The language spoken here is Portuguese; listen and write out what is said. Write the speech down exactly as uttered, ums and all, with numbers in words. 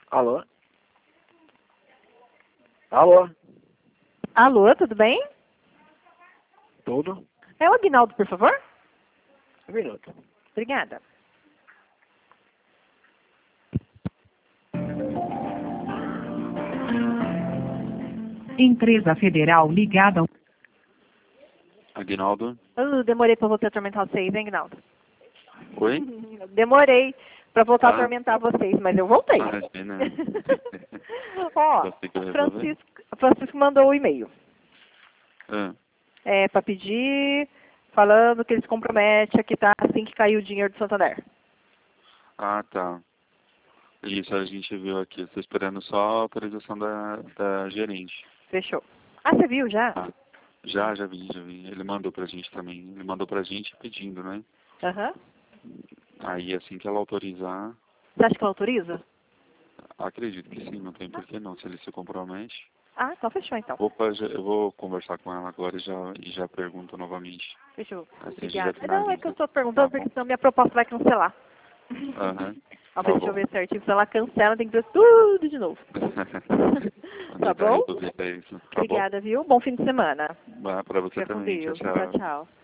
Alô? Alô? Alô, tudo bem? Tudo? É o Aguinaldo, por favor? Um minuto. Obrigada. Empresa Federal ligada ao... Aguinaldo? Uh, demorei para voltar a atormentar vocês, hein, Aguinaldo? Oi? Demorei para voltar a Ah. atormentar vocês, mas eu voltei. Imagina. Ó, Conseguiu resolver? Francisco, Francisco mandou o e-mail. Ah, É, para pedir, falando que ele se compromete a quitar assim que cair o dinheiro do Santander. ah, tá. Isso a gente viu aqui. Estou esperando só a autorização da, da gerente. Fechou. Ah, você viu já? Ah, já, já vi, já vi. Ele mandou pra gente também. Ele mandou pra gente pedindo, né? Aham. Aí assim que ela autorizar, Você acha que ela autoriza? acredito que sim, não tem por que não. Se ele se compromete. Ah, então fechou então. Opa, já- eu vou conversar com ela agora e já, e já pergunto novamente. Fechou. Assim já Obrigada. finaliza. Não, é que eu estou perguntando Tá porque bom. senão minha proposta vai cancelar. Aham. Ah, Tá mas deixa eu bom. ver certinho. Se ela cancela, tem que ver tudo de novo. Tá bom? É isso. Tá bom? Obrigada, viu? Bom fim de semana. Vai pra você Fica com também. Tchau, Deus. tchau. Tchau, tchau.